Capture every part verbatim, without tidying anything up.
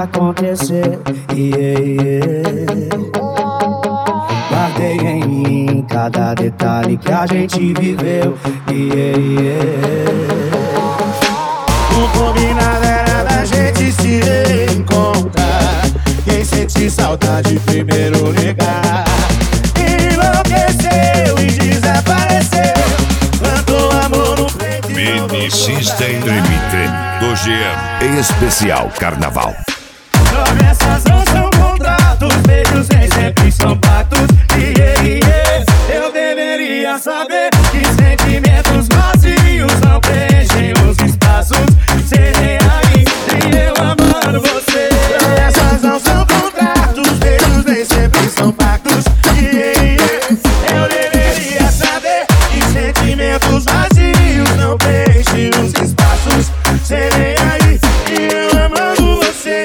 aconteceu. Yeah, yeah. Guardei em mim cada detalhe que a gente viveu. Yeah, yeah. O combinado era da gente se reencontrar. Quem sente saudade primeiro ligar. Enlouqueceu e desapareceu. Plantou amor no peito. Mini System Limited do G M. Em especial Carnaval. Promessas não são contratos, beijos nem sempre são pactos. Yeah, yeah. Eu deveria saber que sentimentos vazios não preenchem os espaços. Serei aí e eu amando você. Promessas não são contratos, beijos nem sempre são pactos. Yeah, yeah. Eu deveria saber que sentimentos vazios não preenchem os espaços. Serei aí e eu amando você.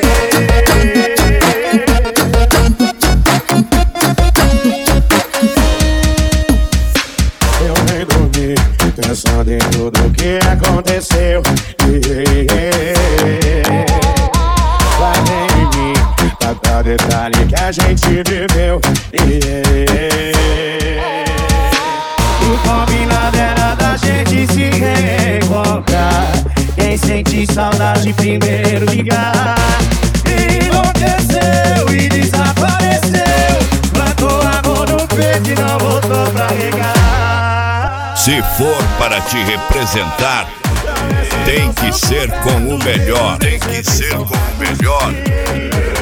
Pensando em tudo que aconteceu. Yeah, yeah. Guardei em mim cada detalhe que a gente viveu. Yeah. O combinado era da gente se reencontrar. Quem sente saudade primeiro ligar. Enlouqueceu e desapareceu. Plantou amor no peito e não voltou pra regar. Se for para te representar, tem que ser com o melhor. Tem que ser com o melhor.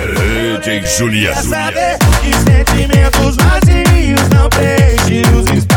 D J Juliano. Quer saber que sentimentos vazios não preenchem os espaços.